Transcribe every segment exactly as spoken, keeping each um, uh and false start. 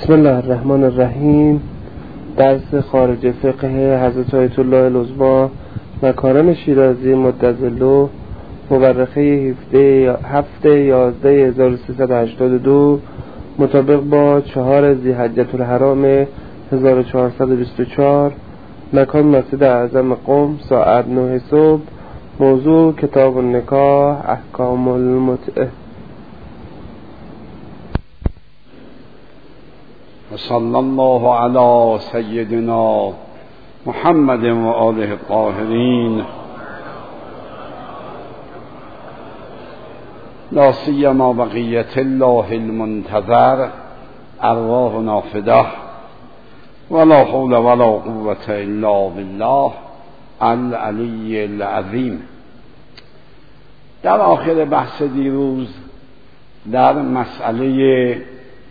بسم الله الرحمن الرحیم. درس خارج فقه حضرت آیت الله العظمی مکارم شیرازی مدظله مورخه هفته یازده هزار و سیصد و هشتاد و دو مطابق با چهار ذی‌حجة الحرام هزار و چهارصد و بیست و چهار، مکان مسجد اعظم قم، ساعت نه صبح. موضوع کتاب النکاح، احکام المتعه. صلی الله علی سیدنا محمد و آله الطاهرین، لا سیما بقیت الله المنتظر، ارواحنا فداه، ولا حول ولا قوة الا بالله العلی العظیم. در آخر بحث دیروز در مسئله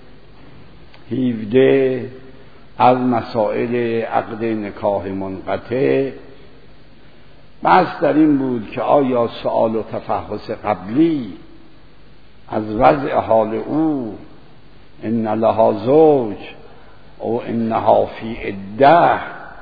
هفده از مسائل عقد نکاح منقطع بحث در این بود که آیا سؤال و تفحص قبلی از وضع حال او ان لها زوج او انها فی عده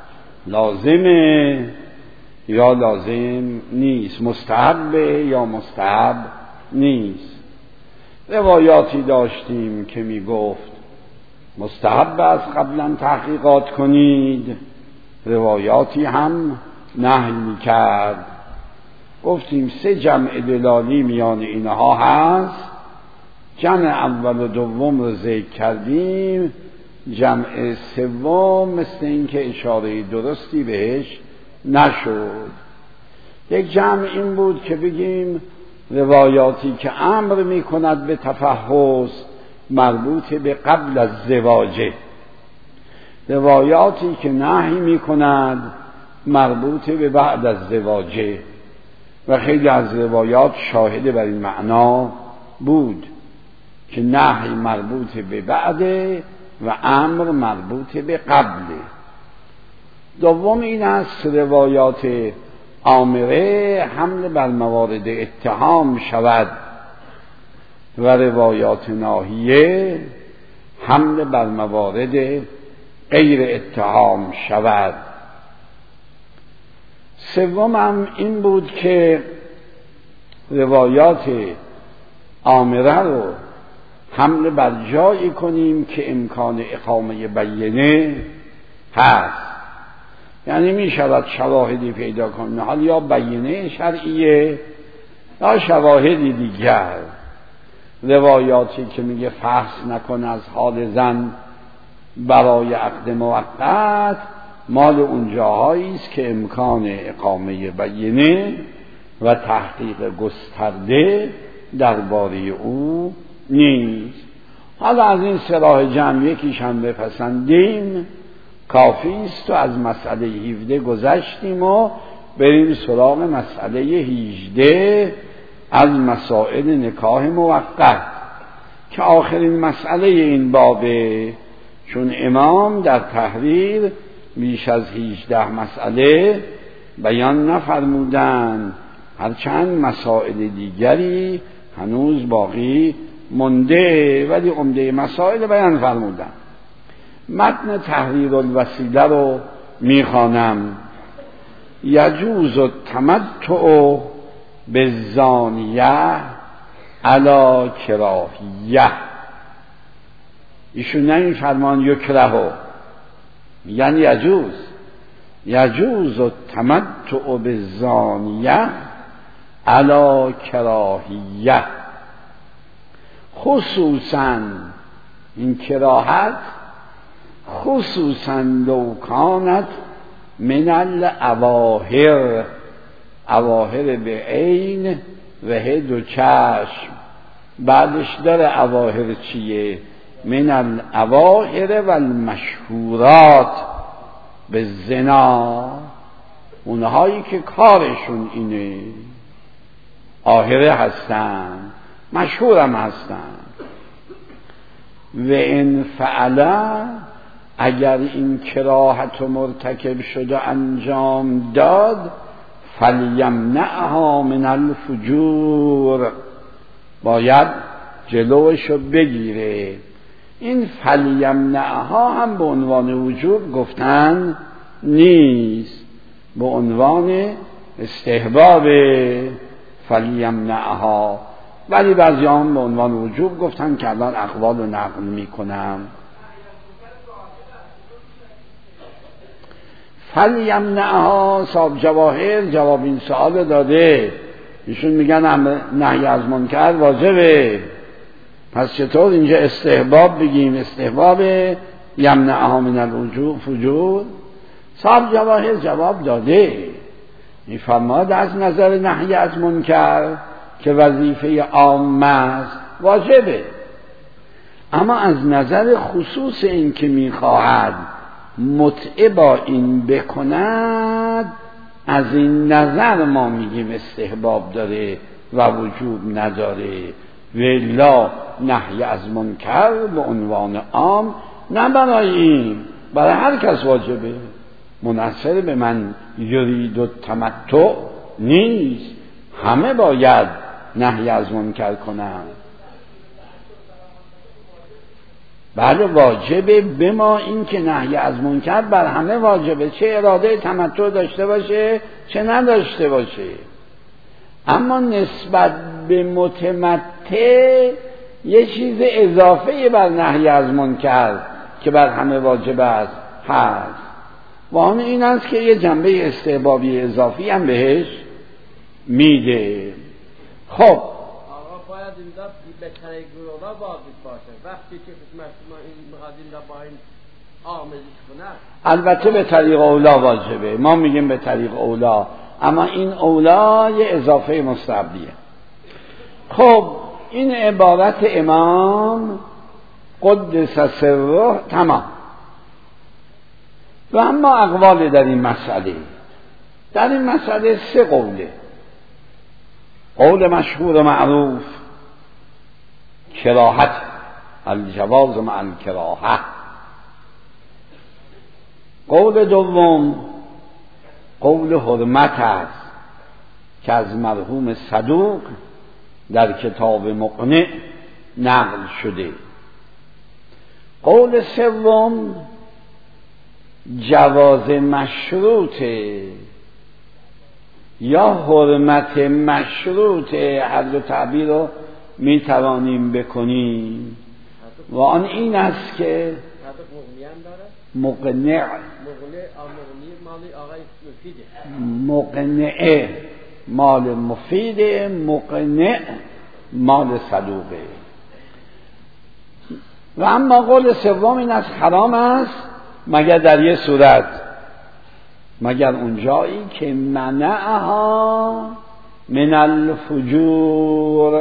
لازمه یا لازم نیست، مستحبه یا مستحب نیست. روایاتی داشتیم که می گفت مستحب است قبلا تحقیقات کنید، روایاتی هم نهی می‌کرد. گفتیم سه جمع دلالی میان اینها هست. جمع اول و دوم رو ذکر کردیم، جمع سوم مثل اینکه اشاره درستی بهش نشد. یک جمع این بود که بگیم روایاتی که امر می‌کند به تفحص مربوط به قبل از زواجه، روایاتی که نهی می کند مربوط به بعد از زواجه، و خیلی از روایات شاهد بر این معنا بود که نهی مربوط به بعده و امر مربوط به قبله. دوم این است روایات آمره حمل بر موارد اتهام شود و روایات ناهیه حمل بر موارد غیر اتهام شود. سومم این بود که روایات آمره رو حمل بر جایی کنیم که امکان اقامه بینه هست، یعنی می شود شواهدی پیدا کنیم، حال یا بینه شرعیه یا شواهدی دیگر. روایاتی که میگه فحص نکن از حال زن برای عقد موقت مال اون جاهایی است که امکان اقامه بینه و تحقیق گسترده درباره او نیست. حالا از این سراح جمع یکیش هم بپسندیم کافی است و از مسئله هفده گذشتیم و بریم سراغ مسئله هجده از مسائل نکاح موقت که آخرین مسئله این بابه، چون امام در تحریر بیش از هجده مسئله بیان نفرمودن، هرچند مسائل دیگری هنوز باقی مونده ولی عمده مسائل بیان فرمودن. متن تحریر الوسیله رو میخوانم. یجوز التمتع بالزانیه علی کراهیه. ایشون نمیفرمان یکرهو، میگن یجوز یجوز التمتع بالزانیه علی کراهیه. خصوصا این کراهت خصوصا لو کانت من الاواهر، اواهر به عین و هد و چشم، بعدش داره اواهر چیه؟ من الاواهر و المشهورات به زنا، اونهایی که کارشون اینه، آهره هستن، مشهورم هستن. و این فعلا اگر این کراهت مرتکب شده انجام داد فلیمنعها من الفجور، باید جلوشو بگیره این فلیمنعها هم به عنوان وجوب گفتن نیست، به عنوان استحباب فلیمنعها، ولی بعضی هم به عنوان وجوب گفتن که الان اقوال رو نقل میکنم. فلیمنعها صاحب جواهر جواب این سوال داده، ایشون میگن نهی از منکر واجبه، پس چطور اینجا استحباب بگیم؟ استحباب یمنعها من الوجوب فجور. صاحب جواهر جواب داده، میفرماد از نظر نهی از منکر که وظیفه عامه است واجبه، اما از نظر خصوص این که میخواهد متع با این بکند، از این نظر ما میگیم استحباب داره و وجوب نداره. ولا نهی از منکر به عنوان عام نه برای این، برای هر کس واجبه، منحصر به من یرید التمتع نیست، همه باید نهی از منکر کنند. بله واجبه، به ما این که نهی از منکر بر همه واجبه، چه اراده تمتع داشته باشه چه نداشته باشه. اما نسبت به متمتع یه چیز اضافه بر نهی از منکر که بر همه واجب است هست، و آن این است که یه جنبه استحبابی اضافی هم بهش میده. خب آقا باید این دا به طریق گروه واجب باشه، وقتی که ما این مقادیم دا با این آموزش کنه البته به طریق اولا واجبه، ما میگیم به طریق اولا، اما این اولا یه اضافه مستحبیه. خب این عبارت امام قدس سره تمام. و اما اقوال در این مسئله، در این مسئله سه قوله. قول مشهور و معروف کراهت، الجواز مع الکراهه. قول دوم قول حرمت است که از مرحوم صدوق در کتاب مقنع نقل شده. قول سوم جواز مشروطه یا حرمت مشروطه، هر دو تعبیر رو می توانیم بکنیم، و آن این است که مقنع مقنع مال مفیده، مقنع مال صدوقه. و اما قول سوم این است حرام است مگر در یه صورت، مگر اونجایی که منعها من الفجور،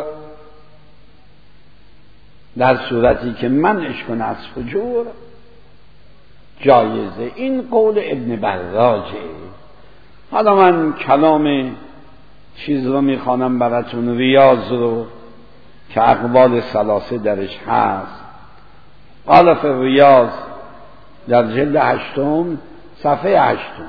در صورتی که منعش کنه از فجور جایزه. این قول ابن براجه. حالا من کلام چیز رو میخوانم براتون، ریاض رو که اقوال ثلاثه درش هست. قال فی ریاض در جلد هشتم صفحه هشتم.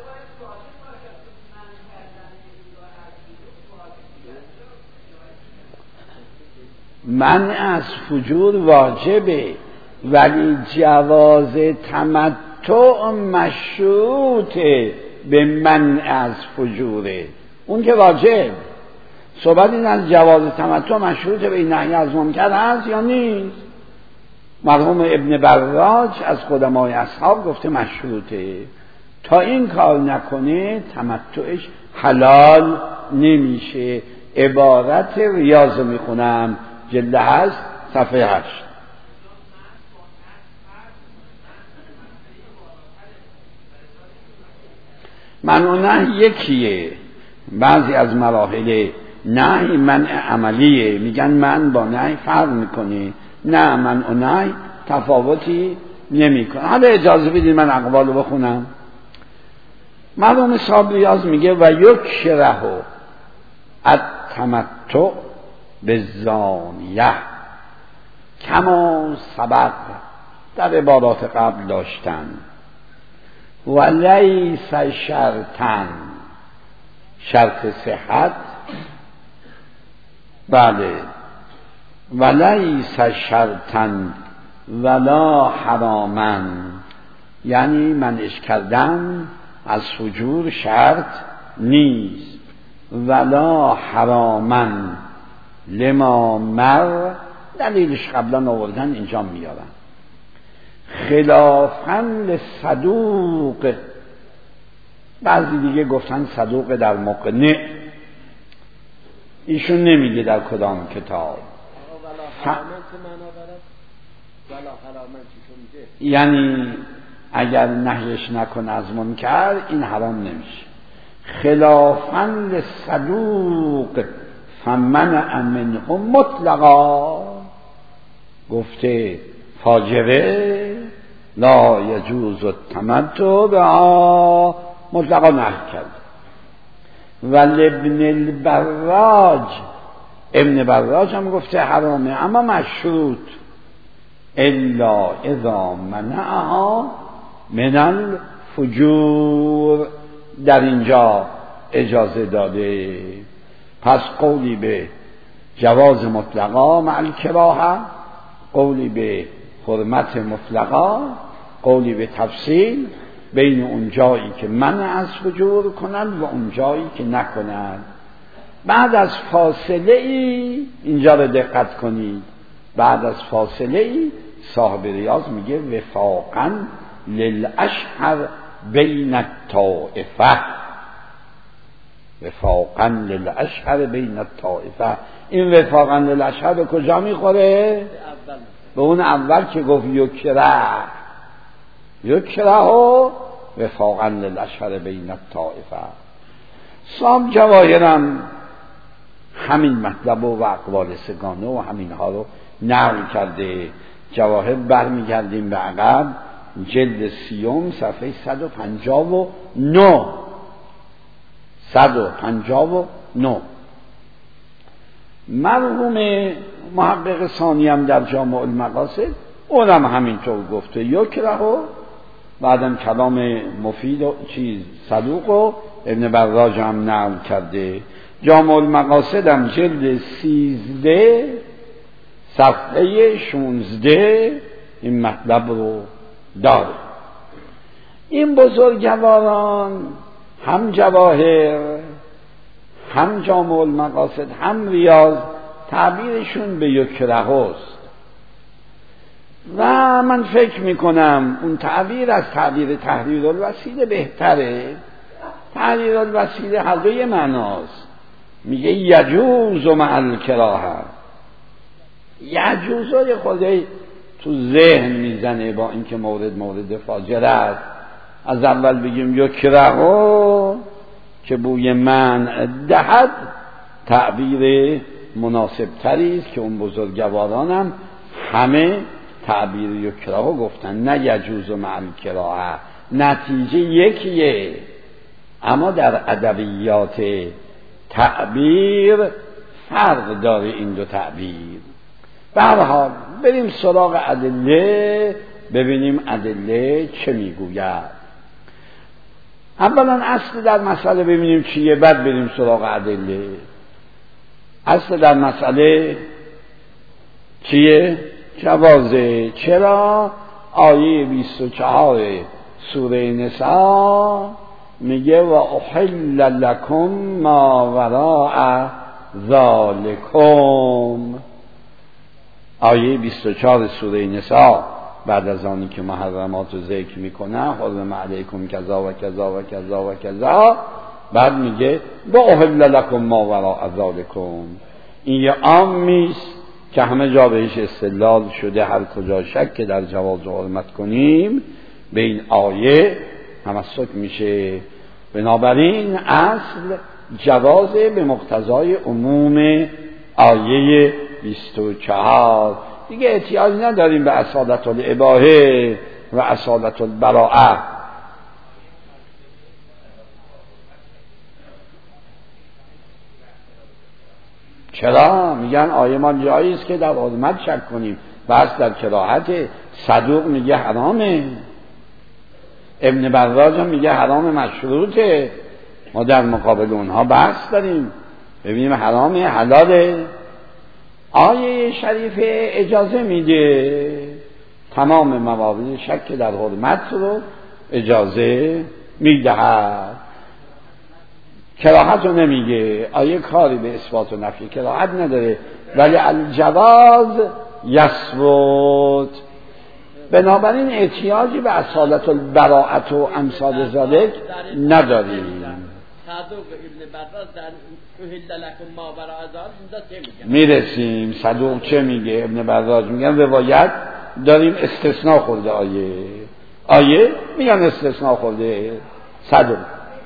منع از فجور واجبه، ولی جواز تمتع مشروطه به منع از فجوره، اون که واجب. صحبت این از جواز تمتع مشروطه به این نهی از منکر هست یا نیست. مرحوم ابن براج از قدمای اصحاب گفته مشروطه، تا این کار نکنه تمتعش حلال نمیشه. عبارت ریاض میخونم، جلد هست صفحه هشت. منع و نهی یکیه، بعضی از مراحل نهی منع عملیه، میگن من با نهی فرق میکنه، نه منع و نهی تفاوتی نمیکنه. حالا اجازه بدید من اقوالو بخونم. مرحوم صاحب ریاض میگه و یکره التمتع بالزانیه کما سبق، در عبارات قبل داشتن، و لیس شرطن، شرط صحت، بله، و لیس شرطن ولا حراما، یعنی منعش کردن از فجور شرط نیست. ولا حراما لما مر، دلیلش قبلا آوردن اینجا میارن. خلافاً لصدوق، بعضی دیگه گفتن صدوق در مقنع، ایشون نمیگه در کدام کتاب. ف... یعنی اگر نهیش نکنه از منکر این حرام نمیشه. خلافاً لصدوق فمنع منهم مطلقا، گفته فاجره لا یجوز التمتع بها، مطلقا نهی کرد. ولابن البراج، ابن براج هم گفته حرامه اما مشروط، الا اذا منعها من الفجور، در اینجا اجازه داده. پس قولی به جواز مطلقا مع الکراهه، قولی به حرمت مطلقا، قولی به تفصیل بین اون جایی که منع از فجور کنند و اون جایی که نکنند. بعد از فاصله ای، اینجا رو دقت کنید، بعد از فاصله ای صاحب ریاض میگه وفاقا للاشهر بین الطائفه، وفاقا للاشهر بین الطائفه. این وفاقا للاشهر به کجا میخوره؟ به اون اول که گفت یکره، یکره و وفاقا للاشهر بین الطائفه. صاحب جواهرم همین مطلب و اقوال سگانه و همین ها رو نقل کرده. جواهر برمیگردیم به عقب، جلد سیوم صفحه صد و پنجاه و نه، صد و پنجاه و نه. مرحوم محقق ثانی هم در جامع المقاصد اونم همینطور گفته یکره و بعدم کلام مفید و چیز صدوق و ابن براج هم نقل کرده. جامع المقاصد هم جلد سیزده صفحه شونزده این مطلب رو داره. این بزرگواران هم جواهر هم جامع المقاصد هم ریاض تعبیرشون به یکره است و من فکر میکنم اون تعبیر از تعبیر تحریر الوسیله بهتره. تحریر الوسیله هر دوی معناست، میگه یجوز مع الکراهه، یجوزای خودی تو ذهن میزنه با اینکه مورد مورد فاجره است. از اول بگیم یکره که بوی منع دهد تعبیر مناسب تری است که اون بزرگوارانم همه تعبیر یکره گفتن، نه یجوز مع الکراهه. نتیجه یکیه، اما در ادبیات تعبیر فرق داره این دو تعبیر. به هر حال بریم سراغ ادله، ببینیم ادله چه میگوید. اولا اصل در مسئله ببینیم چیه، بعد بریم سراغ ادله. اصل در مسئله چیه؟ جوازه. چرا؟ آیه بیست و چهار سوره نساء میگه و احل لکم ما وراء ذالکم. آیه بیست و چهار سوره نساء بعد از آنی که محرمات رو ذکر میکنه، حرم علیکم کذا و کذا و کذا و کذا، بعد میگه و احل لکم ما وراء ذالکم. این یه عامیست که همه جا بهش استدلال شده، هر کجا شک که در جواز و حرمت کنیم به این آیه تمسک میشه. بنابراین اصل جوازه به مقتضای عموم آیه بیست و چهار. دیگه احتیاج نداریم به اصالت الاباحه و اصالت البراءه. چرا؟ میگن آیه ما جایی است که در حرمت شک کنیم، بس در کراهت. صدوق میگه حرامه، ابن براج هم میگه حرام مشروطه. ما در مقابل اونها بحث داریم ببینیم حرامه حلاله. آیه شریفه اجازه میده تمام موارد شک در حرمت رو اجازه میدهد. کراهت رو نمیگه، آیه کاری به اثبات و نفی کراهت نداره، ولی الجواز یثبت. بنابراین احتیاجی به اصالت البراءت و امثال ذالک نداریم. میرسیم صدوق چه میگه؟ ابن براج میگن روایت داریم استثناء خورده آیه آیه میگن استثناء خورده صدوق.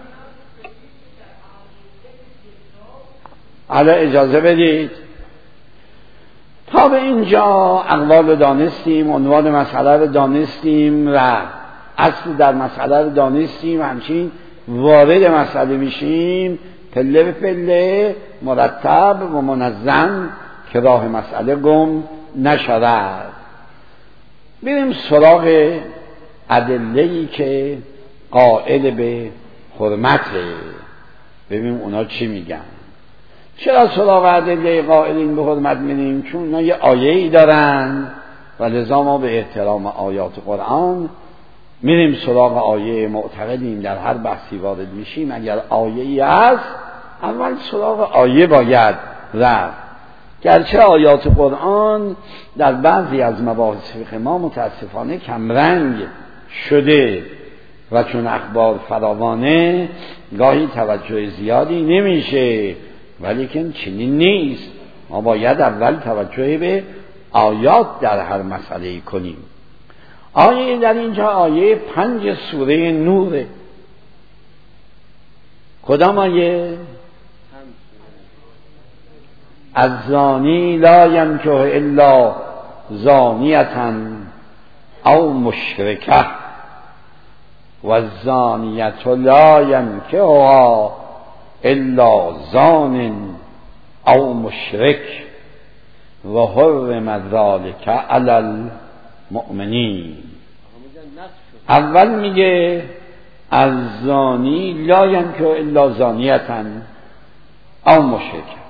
حالا اجازه بدید تا به اینجا اقوال دانستیم، عنوان مسئله رو دانستیم و اصل در مسئله رو دانستیم، همچنین وارد مسئله میشیم پله به پله مرتب و منظم که راه مسئله گم نشود. بریم سراغ ادله‌ای که قائل به حرمته، ببینیم اونا چی میگن. چرا سراغ ادله قائلین به حرمت میریم؟ چون اونا یه آیه‌ای دارن و لذا ما به احترام آیات قرآن میریم سراغ آیه. معتقدیم در هر بحثی وارد میشیم اگر آیه‌ای هست اول سراغ آیه باید رفت. گرچه آیات قرآن در بعضی از مباحث فقه ما متاسفانه کمرنگ شده و چون اخبار فراوانه گاهی توجه زیادی نمیشه، ولیکن چنین نیست. ما باید اول توجه به آیات در هر مسئله کنیم. آیه در اینجا آیه پنج سوره نوره. کدام آیه؟ الزانی لا ینکح الا زانیة او مشرکه و الزانیة لا ینکحها الا زان او مشرک و حرم ذلک علی المؤمنین. اول میگه از زانی لا ینکح الا زانیة او مشرک.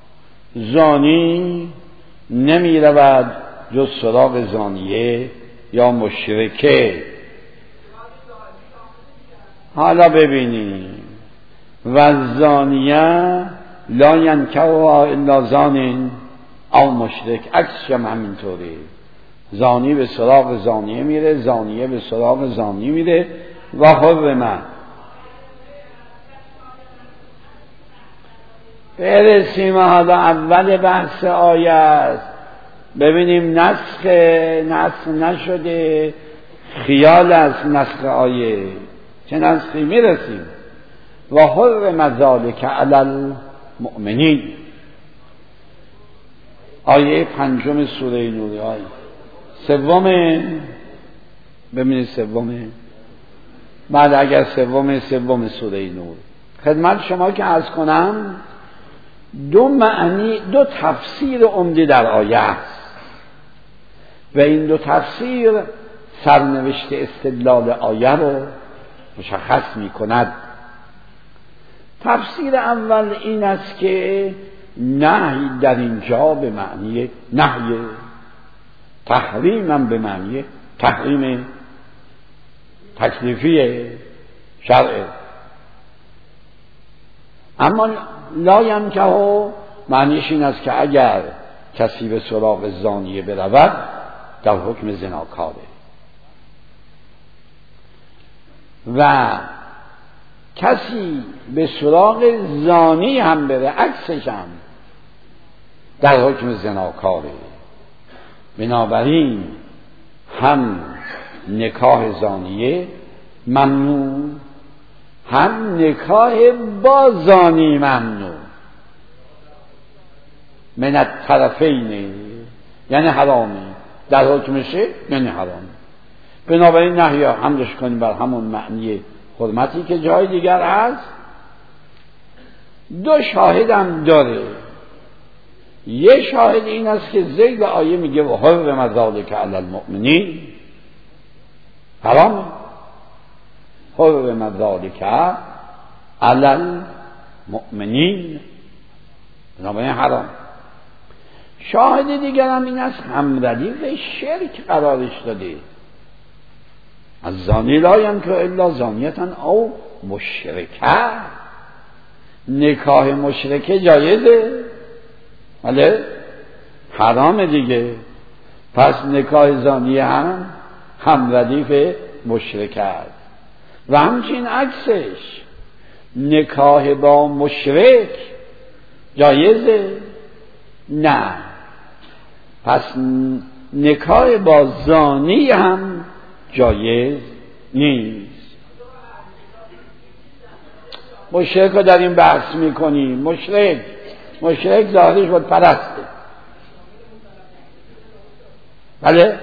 زانی نمی رود جز سراغ زانیه یا مشرکه. حالا ببینیم و زانیه لا ینکحها الا زان او مشرک، عکسش هم همینطوری. زانی به سراغ زانیه میره، زانیه به سراغ زانی میره. و حرم برسیم حالا اول بحث آیه است. ببینیم نسخ نسخ نشده، خیال است نسخ آیه. چه نسخی؟ میرسیم و حرم ذلک علی المؤمنین. آیه پنجم سوره نور. آیه سومه، ببینید سومه. بعد اگر سومه سوم سوره نور. خدمت شما که عرض کنم دو معنی، دو تفسیر عمده در آیه است و این دو تفسیر سرنوشت استدلال آیه رو مشخص می کند. تفسیر اول این است که نهی در اینجا به معنی نهی، تحریم هم به معنی تحریم تکلیفی شرعه. اما لا ینکحوا معنیش این است که اگر کسی به سراغ زانیه برود در حکم زناکاره و کسی به سراغ زانی هم بره عکسش هم در حکم زناکاره. بنابراین هم نکاح زانیه ممنوع، هم نکاح با زانی ممنوع. من الطرفین یعنی حرامی، در حکمشه یعنی حرامی. بنابراین نهی حملش کنیم بر همون معنی حرمتی که جای دیگر هست. دو شاهد هم داره. یه شاهد این است که ذیل آیه میگه و حرم ذلک علی المؤمنین، حرام حرم ذلک علی المؤمنین، بنابراین حرام. شاهد دیگر هم این است هم ردیف شرک قرارش داده. از زانی لا ینکح الا زانیتن او مشرکه. نکاح مشرکه جایزه؟ بله حرام دیگه. پس نکاح زانی هم هم ردیف مشرک است. و همچین عکسش نکاح با مشرک جایزه؟ نه. پس نکاح با زانی هم جایز نیست. مشرک رو در این بحث میکنیم. مشرک مشرک ظاهرش بود پرسته. بله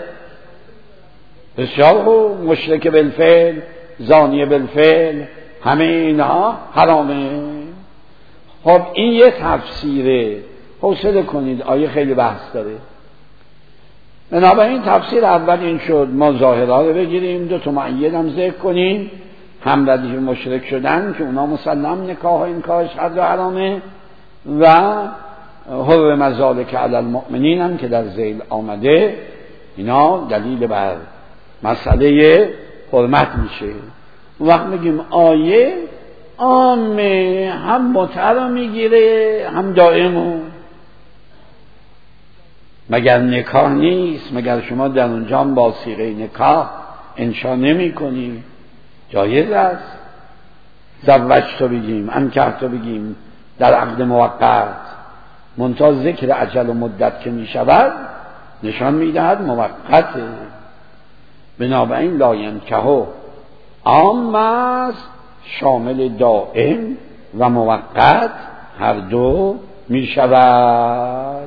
بسیار خوب. مشرک بالفعل، زانی بالفعل، همه اینها حرامه. خب این یه تفسیره. حوصله کنید آیه خیلی بحث داره. بنابراین تفسیر اول این شد ما ظاهرها رو بگیریم، دو تا معید هم ذکر کنیم. هم ردیف مشرک شدن که اونا مسلم نکاح و این کارش حد و حرامه، و حرم ذلک علی المؤمنین هم که در ذیل آمده. اینا دلیل بر مسئله حرمت میشه. وقت میگیم آیه عامه، هم متع رو میگیره هم دائمو. مگر نکاح نیست؟ مگر شما در اونجا با صیغه نکاح انشا نمی کنی؟ جایز است. زوجت بگیم، انکحت بگیم در عقد موقت، منتها ذکر اجل و مدت که می شود نشان می دهد موقته. بنابراین لا ینکحوا عام است، شامل دائم و موقت هر دو می شود.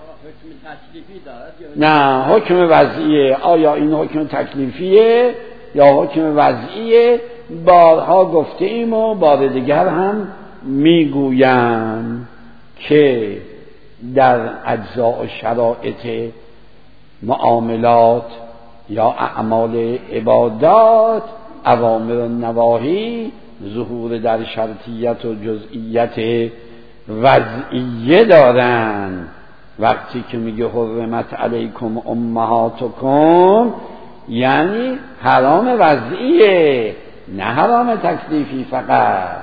نه حکم وضعیه. آیا این حکم تکلیفیه یا حکم وضعیه؟ بارها گفته ایم و بار دیگر هم میگویم که در اجزاء و شرایط معاملات یا اعمال عبادات اوامر و نواهی ظهور در شرطیت و جزئیت وضعیه دارن. وقتی که میگه حرمت علیکم امهاتکم یعنی حرام وضعیه، نه حرام تکلیفی فقط.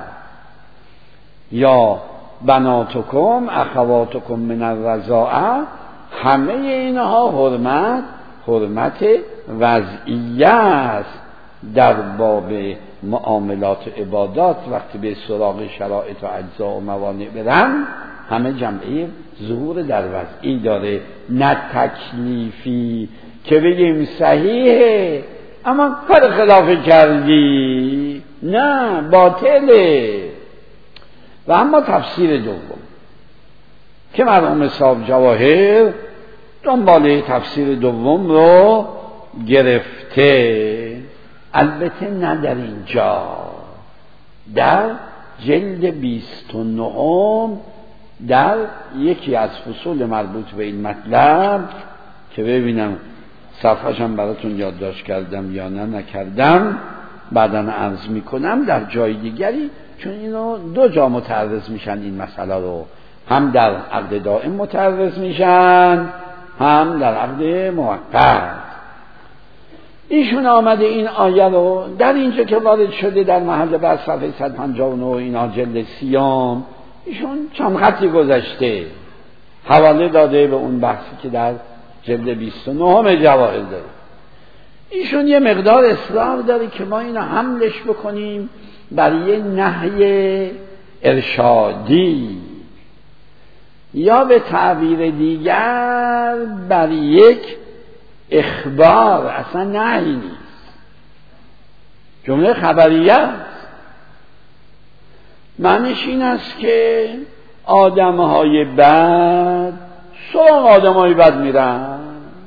یا بناتکم اخواتکم من الرضاعه، همه اینها حرمت حرمت وضعیه است. در باب معاملات عبادات وقتی به سراغ شرایط و اجزا و موانع برن همه جمعه ظهور در وضعی داره، نه تکلیفی که بگیم صحیحه اما کار خلاف کردی، نه باطله. و اما تفسیر دوم که مرحوم صاحب جواهر دنباله تفسیر دوم رو گرفته، البته نه در اینجا، در جلد بیست و نه در یکی از فصول مربوط به این مطلب که ببینم صفحه‌شم براتون یادداشت کردم یا نه نکردم، بعداً عرض میکنم. در جای دیگری چون اینو دو جا متعرض میشن این مسئله رو، هم در عقد دائم متعرض میشن هم در عقد موقت. ایشون آمده این آیه رو در اینجا که وارد شده در محل بر صفحه صد و پنجاه و نه اینا جلد سیام، ایشون چند خطی گذشته حواله داده به اون بحثی که در جلد بیست و نه جواهر داره. ایشون یه مقدار اصرار داره که ما اینو حملش بکنیم بر یه نهی ارشادی یا به تعبیر دیگر بر یک اخبار، اصلا نهی نیست، جمله خبریه است. معنیش این است که آدم‌های بد سراغ آدم‌های بد میرن،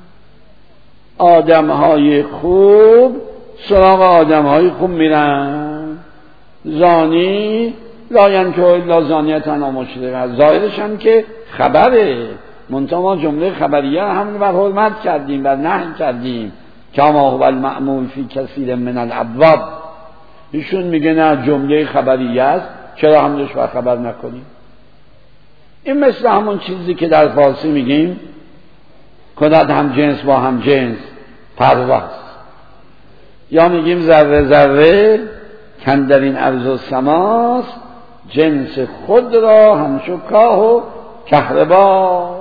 آدم‌های خوب سراغ آدم‌های خوب میرن. زانی لا ینکح الا زانیة او مشرکة، ظاهرش هم که خبره، منتها ما جمله خبریه همون بر حرمت کردیم، بر نهی کردیم، کما هو المأمول فی کثیر من الابواب. ایشون میگه نه جمله خبریه است، چرا همونش بر خبر نکنیم؟ این مثل همون چیزی که در فارسی میگیم کند هم جنس با هم جنس پرواز. یا میگیم ذره ذره کاندر این ارض و سماست، جنس خود را همچو کاه و کهرباز.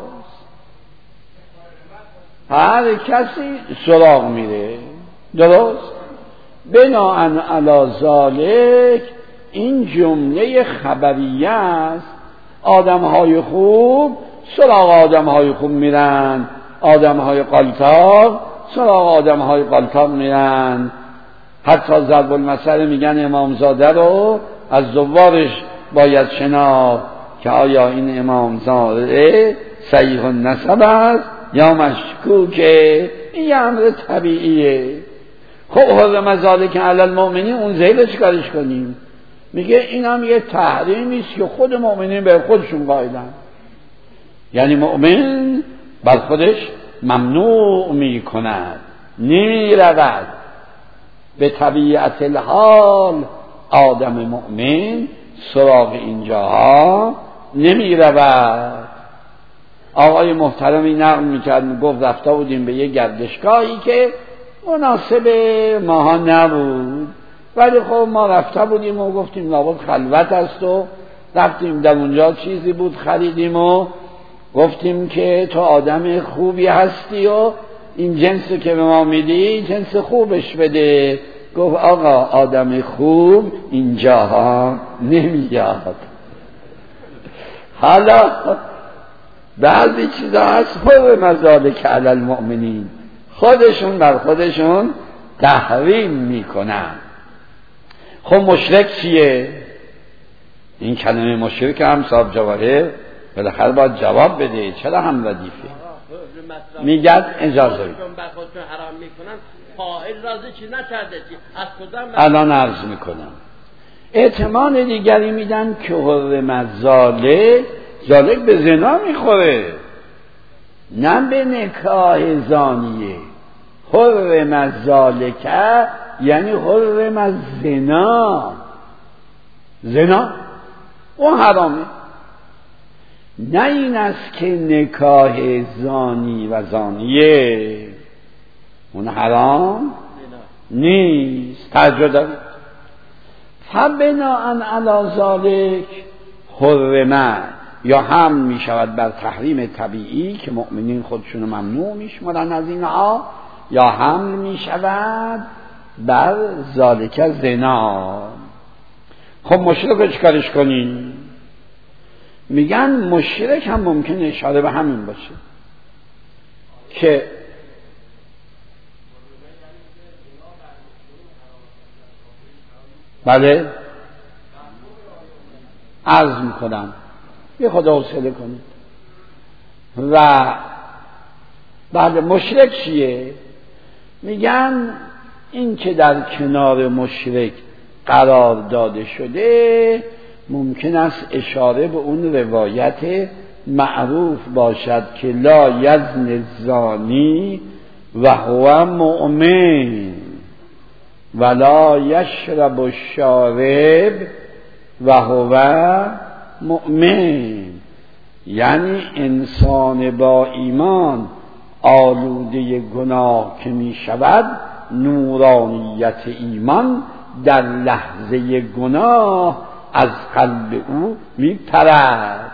هر کسی سراغ میره. درست؟ بناءً علی ذالک این جمله خبریه است. آدم‌های خوب سراغ آدم‌های خوب میرن، آدم‌های قلتاق سراغ آدم‌های قلتاق میرن. حتی ضرب المثل میگن امامزاده رو از زوارش باید شناخت که آیا این امامزاده صحیح النسب است یا مشکوکه. این یه امر طبیعیه. خب حرم ذالک علی المؤمنین اون زیلش کارش کنیم؟ میگه این هم یه تحریمی است که خود مؤمنین به خودشون قائلن. یعنی مؤمن بر خودش ممنوع میکند، نمیرود. به طبیعت الحال آدم مؤمن سراغ اینجاها نمیرود. آقای محترمی نقل میکرد، گفت رفته بودیم به یه گردشگاهی که مناسب ماها نبود، ولی خب ما رفته بودیم و گفتیم لابد خلوت است و رفتیم در اونجا. چیزی بود خریدیم و گفتیم که تو آدم خوبی هستی و این جنسی که به ما میدی جنس خوبش بده. گفت آقا آدم خوب اینجاها نمیاد. حالا بعضی چیزا هست حرم ذالک علی المؤمنین، خودشون بر خودشون تحریم میکنن. خب مشرک چیه؟ این کلمه مشرک هم صاحب جواهر بالاخره باید جواب بده. چرا هم ردیفه؟ میگن اجازه بید حرام میکنن، فاعل راضی چی نکرده چی؟ از کدام الان عرض میکنم. احتمال دیگری میدن که حرم ذالک، ذالک به زنا میخوره نه به نکاح زانیه. حرم ذالک یعنی حرم زنا، زنا اون حرامه. نه این است که نکاح زانی و زانیه اون حرام نیست. توجه دارید؟ فبناءً علی ذالک حرمه یا هم می شود بر تحریم طبیعی که مؤمنین خودشون ممنوع می شمارن از اینها، یا هم می شود بر ذالک زنا. خب مشرک رو چیکارش کنیم؟ میگن مشرک هم ممکن اشاره به همین باشه که بله عرض میکنم یه خدا حوصله کنید. و بله مشرک چیه؟ میگن این که در کنار مشرک قرار داده شده ممکن است اشاره به اون روایت معروف باشد که لا یزن الزانی و هو مؤمن ولا یشرب الشارب و هو مؤمن. یعنی انسان با ایمان آلوده گناه که می شود، نورانیت ایمان در لحظه گناه از قلب او می پرد.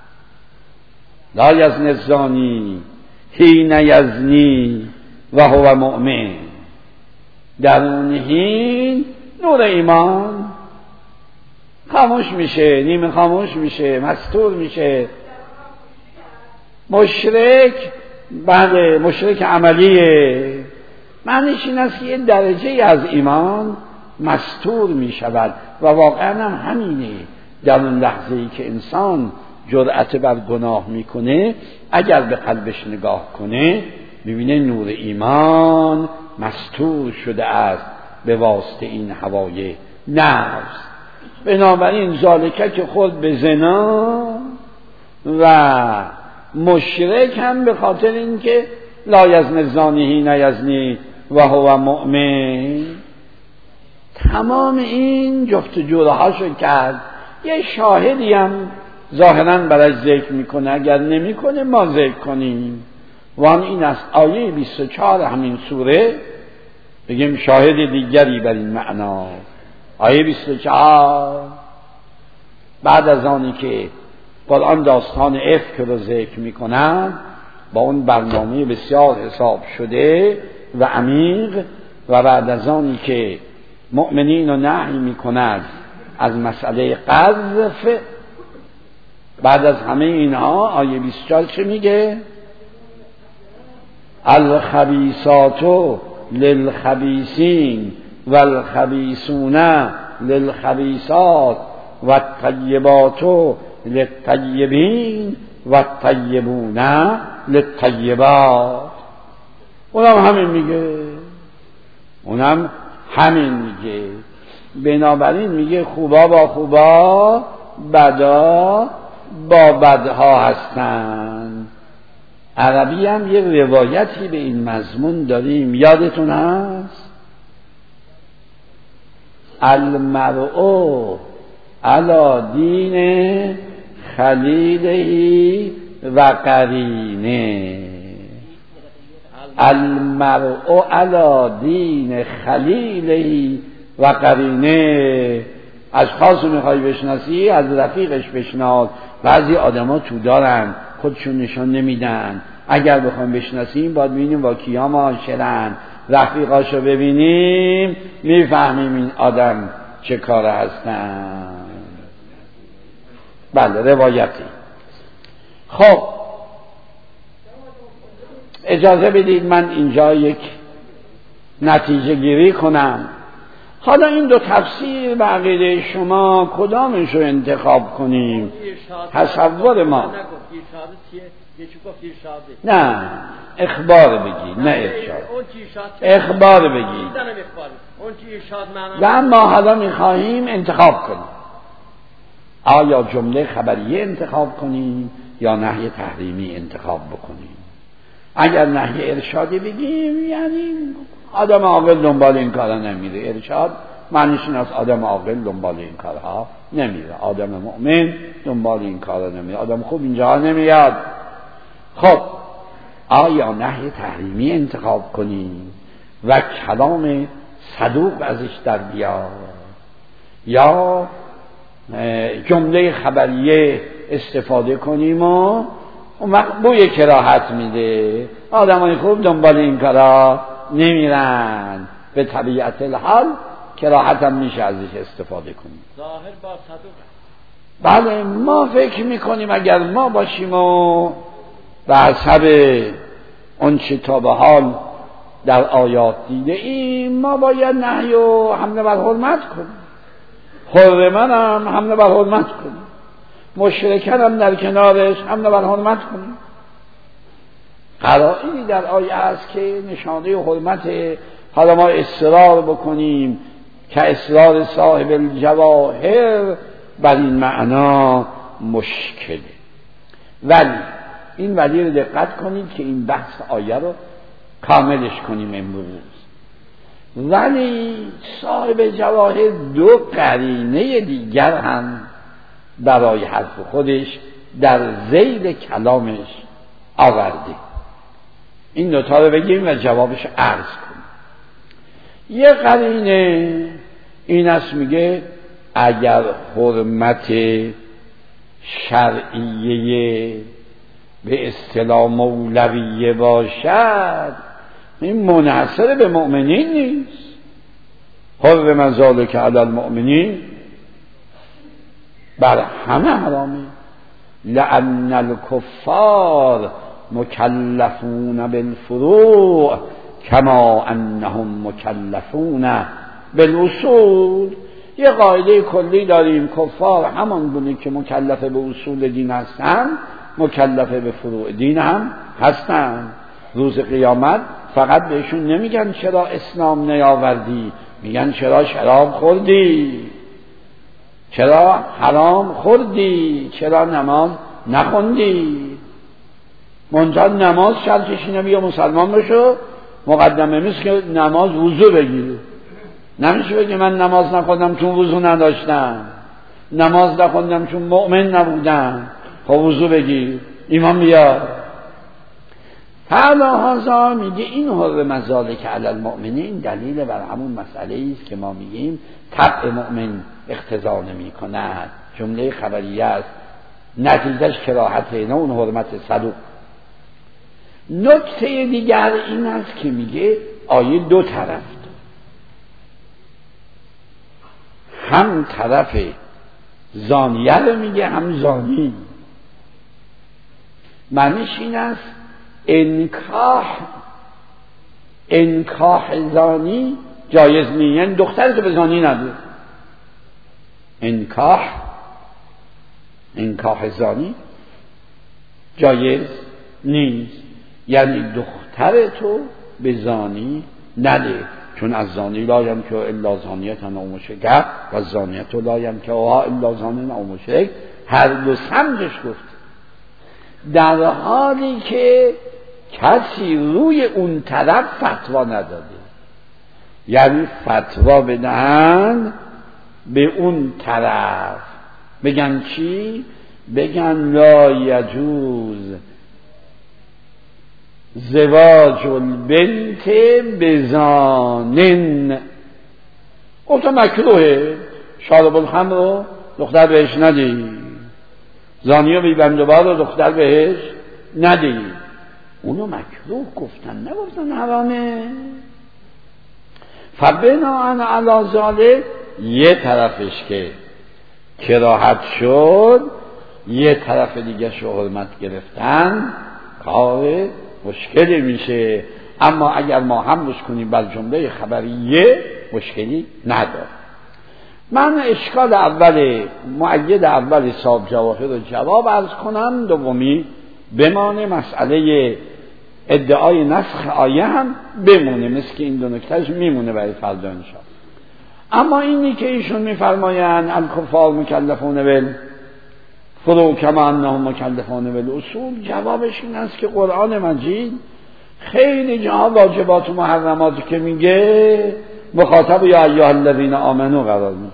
لا یزنی الزانی حین یزنی و هو مؤمن. در اون حین نور ایمان خاموش میشه، نیمه خاموش میشه، مستور میشه. مشرک بله مشرک عملیه، معنیش این است که یه درجه از ایمان مستور می شود و واقعا هم همینه. در اون لحظه ای که انسان جرأت بر گناه میکنه، اگر به قلبش نگاه کنه میبینه نور ایمان مستور شده است به واسطه این هوای نفس. بنابراین ذالکه که خود به زنا و مشرک هم به خاطر اینکه لا یزنی الزانی حین یزنی و هو مؤمن. تمام این جفت جورهاشو کرد. یه شاهدی هم ظاهراً برای ذکر میکنه، اگر نمیکنه ما ذکر کنیم. وان این است آیه بیست و چهار همین سوره بگیم شاهد دیگری بر این معنا. آیه بیست و چهار بعد از آنی که قرآن داستان افک رو ذکر می کند با اون برنامه بسیار حساب شده و عمیق و بعد از آنی که مؤمنین رو نهی می کند از مسئله قذف، بعد از همه اینها آیه بیست و چهار چه میگه؟ الخبیثات للخبیثین والخبیثون للخبیثات والطیبات للطیبین والطیبون للطیبات. اونم همین میگه، اونم همین میگه. بنابراین میگه خوبا با خوبا، بدا با بدها هستن. عربی هم یک روایتی به این مضمون داریم، یادتون هست؟ المرء علی دین خلیله و قرینه. المرء علی دین خلیله و قرینه. اشخاص رو میخوای بشناسی از رفیقش بشناس. بعضی آدم ها تو دارن خودشون نشان نمیدن، اگر بخوایم بشناسیم باید ببینیم با کیا معاشرن، رفیقاشو ببینیم میفهمیم این آدم چه کار هستن. بله روایتی. خب اجازه بدید من اینجا یک نتیجه گیری کنم. حالا این دو تفسیر به عقیده شما کدامش رو انتخاب کنیم؟ تصور ما نه اخبار بگی، نه ارشاد. اخبار بگی و اما حالا میخواهیم انتخاب کنیم، آیا جمله خبریه انتخاب کنیم یا نهی تحریمی انتخاب بکنیم. اگر نهی ارشادی بگیم یعنی آدم عاقل دنبال این کارا نمیره. ارشاد معنیش این است آدم عاقل دنبال این کارها نمیره، آدم مؤمن دنبال این کارا نمیره، آدم خوب اینجا نمیاد. خب آیا نهی تحریمی انتخاب کنیم و کلام صدوق ازش در بیاد یا جمله خبریه استفاده کنیم و اون وقت بوی کراهت میده، آدمای خوب دنبال این کارا نمیرن، به طبیعت الحال کراهت هم میشه ازش استفاده کنیم. ظاهر با صدوق. بله ما فکر میکنیم اگر ما باشیم و به حسب اون چه تا به حال در آیات دیده ایم ما باید نهی و حمله بر حرمت کنیم، حرمن هم حمله بر حرمت کنیم، مشرکن هم در کنارش حمله بر حرمت کنیم. قرائنی در آیه است که نشانه حرمت. حالا ما اصرار بکنیم که اصرار صاحب الجواهر بر این معنا مشکله. ولی این ولی رو دقت کنید که این بحث آیه رو کاملش کنیم امروز. ولی صاحب جواهر دو قرینه دیگر هم برای حرف خودش در ذیل کلامش آورده. این دوتا رو بگیم و جوابش عرض کنیم. یه قرینه این است میگه اگر حرمت شرعیه به اصطلاح مولویه باشد این منحصر به مؤمنین نیست. حرم ذلک علی المؤمنین بر همه حرامه. لأن الکفار مکلفون بالفروع کما انهم مکلفون بالاصول. یه قاعده کلی داریم، کفار همان گونه که مکلف به اصول دین هستن مکلف به فروع دین هم هستن. روز قیامت فقط بهشون نمیگن چرا اسلام نیاوردی، میگن چرا شراب خوردی، چرا حرام خوردی، چرا نماز نخوندی. منتها نماز شرطش اینه بیا مسلمان بشو، مقدمه نیست که نماز وضو بگیری. نمیشه بگی من نماز نخوندم چون وضو نداشتم، نماز نخوندم چون مؤمن نبودم، خب وضو بگیر ایمان بیار. حالا هذا میگه این حرم ذالک علی المؤمنین دلیل بر همون مسئله است که ما میگیم طبع مؤمن اقتضا نمی کند، جمله خبریه است، نتیجهش کراهته، نه اون حرمت صدوق. نکته دیگر این است که میگه آیه دو طرف، هم طرف زانیه رو میگه هم زانی. معنیش این است انکاح انکاح زانی جایز نیست، یعنی دختر که به زانی نده. انکاح انکاح زانی جایز نیست، یعنی دختر تو به زانی نده، چون از زانی لا ینکح الا زانیة او مشرک و زانیة لا ینکحها الا زان او مشرک، هر دو سمتش گفت. در حالی که کسی روی اون طرف فتوا نداده، یعنی فتوا بدهن به اون طرف، بگن چی؟ بگن لا یجوز زواج البنت بزانن. گفتم مکروهه، شارب الخمر رو دختر بهش ندهی، زانی و بیبندوبار رو دختر بهش ندهی. اونو مکروه گفتن، نگفتن حرامه. فبناء علی ذالک یه طرفش که کراهت شد، یه طرف دیگه شو حرمت گرفتن، کار مشکلی میشه. اما اگر ما حملش کنیم بر جمله خبریه مشکلی نداره. من اشکال اول مؤید اول صاحب جواهر رو جواب عرض کنم، دومی بمانه مسئله ادعای نسخ آیه هم بمونه، مثل که این دو نکتهش میمونه برای فردا انشاءالله. اما اینی که ایشون میفرمایند الکفار مکلفون بال فرو کما انهم مکلفون بالاصول، جوابش این است که قرآن مجید خیلی جاها واجبات و محرماتی که میگه مخاطب یا ایها الذین آمنو قرار میده،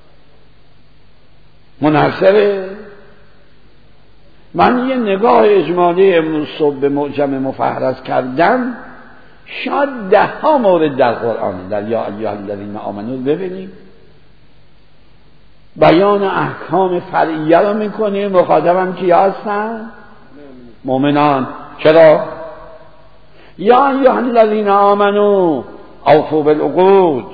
منحصره. من یه نگاه اجمالی امروز صبح به معجم مفهرس کردم، شاید ده ها مورد در قرآن در یا ایها الذین آمنو ببینیم بیان احکام فرعیه رو میکنیم، مخاطبم کیا هستن؟ مؤمنان. چرا؟ یا ایها الذین آمنو اوفوا بالعقود،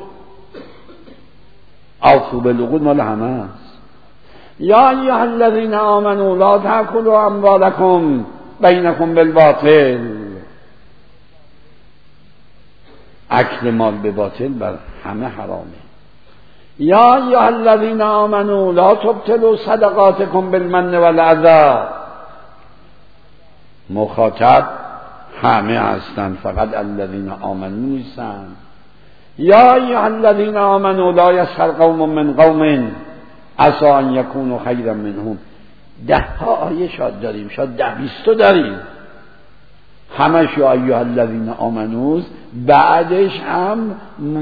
اوفوا بالعقود مال همه است. یا ایها الذین آمنو لا تأکلوا اموالکم بینکم بالباطل، اکل مال به باطل بر همه حرامه. یا ایها الذین آمنو لا تبطلوا صدقاتکم بالمن والأذی، مخاطب همه هستند، فقط الذین آمنو نیستند. یا ایها الذین آمنو لا یسخر قوم من قوم عسى ان یکونوا خیرا منهم. ده ها آیه شاد داریم، شاد ده بیستو داریم، همش یا ایها الذین آمنو، بعدش هم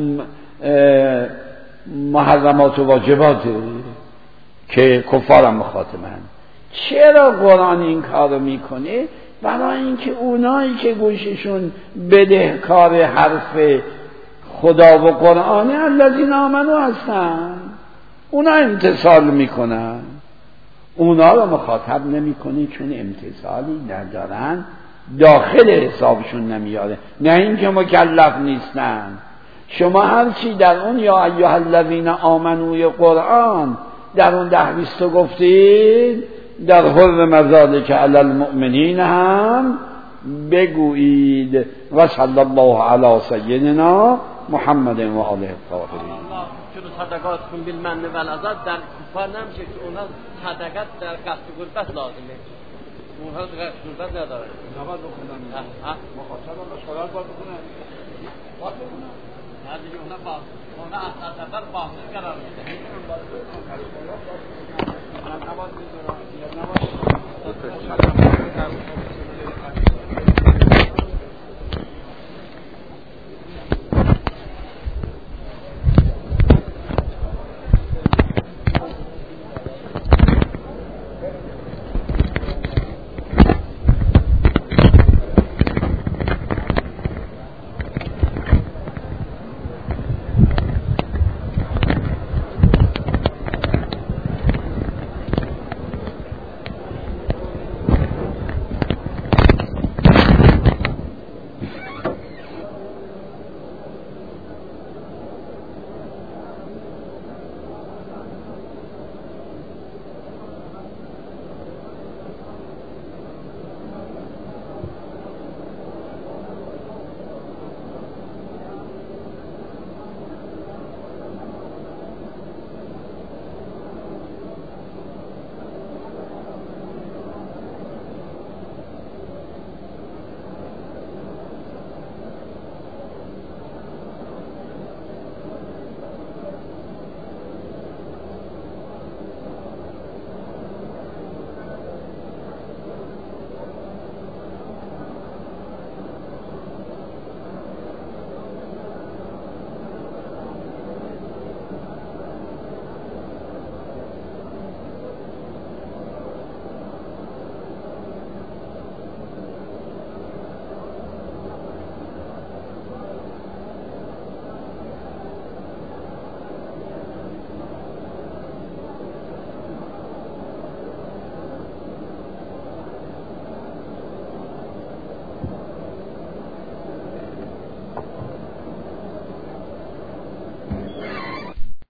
محرمات و واجبات که کفارم مخاطبن. چرا قرآن این کارو میکنه؟ برای اینکه اونایی که گوششون بدهکار حرف خدا و قرآن الذین آمنو هستن، اونا امتثال میکنن، اونا رو مخاطب نمیکنه چون امتثالی ندارن، داخل حسابشون نمیاره، نه اینکه مکلف نیستن. شما هرچی در اون یا ایها الذین آمنوی قرآن در اون ده بیستو گفتید، در حرم ذالک علی المؤمنین هم بگویید. و صلی الله علی سیدنا محمد و آله الطاهرین. چون صدقات کن بالمن والأذی در کفار نمیشه که اونها صدقات در قصد غربت لازمه، اونها در قصد غربت نداره. نماز بخونن، مخاطب رو صلات باید بخونن، باید بخونن. هذه هنا بعض هنا أثر بعض الكلام. أنا نماز نماز